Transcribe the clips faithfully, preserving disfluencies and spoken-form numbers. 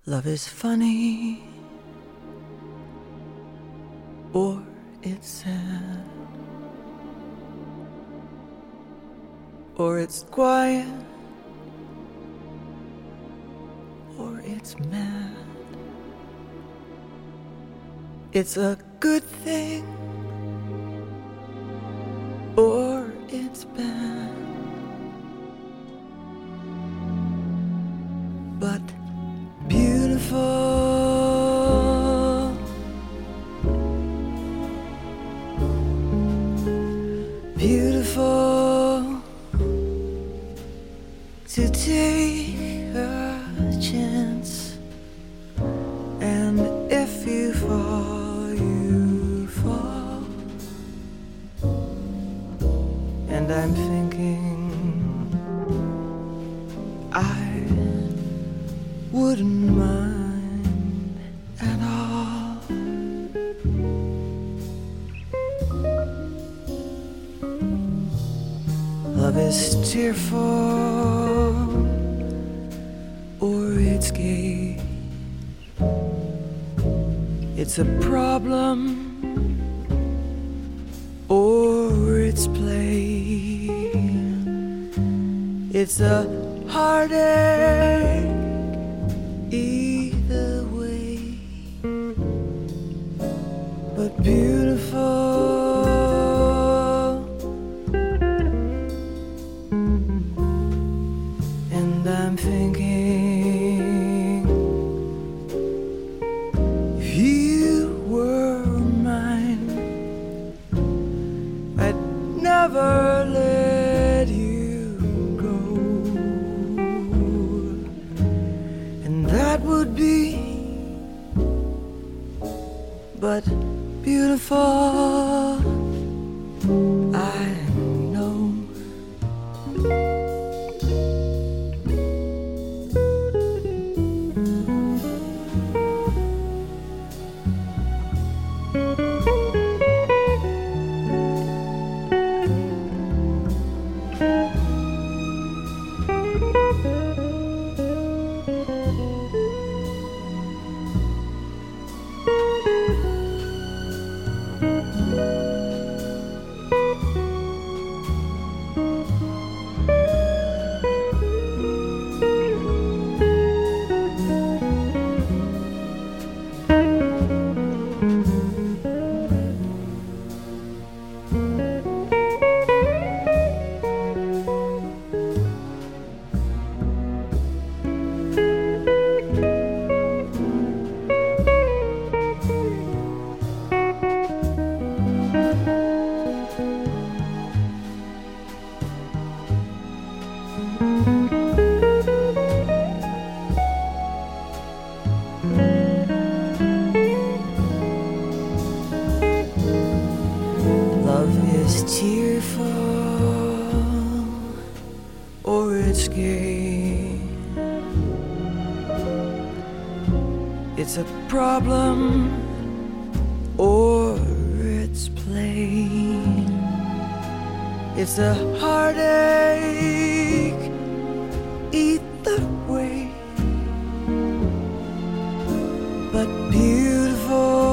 Love is funny, or it's sad, or it's quiet, or it's mad. It's a good thing, or it's bad. But beautiful, beautiful to take a chance, and if you fall, you fall. And I'm thinking I wouldn't mind at all. Love is tearful, or it's gay. It's a problem, or it's play. It's a heartache either way, but beautiful. And I'm thinking, if you were mine, I'd never let you go. And that would be but beautiful, I know. Love is tearful, or it's gay. It's a problem, or it's plain. It's a heartache either way, but beautiful.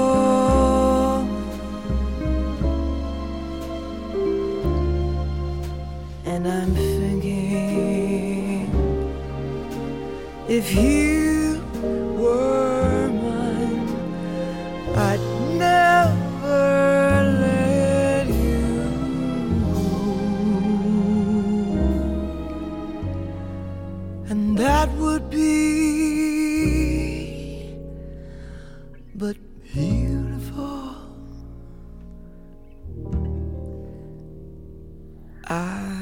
And I'm thinking, if you were mine, I'd never let you go. And that would be but beautiful, I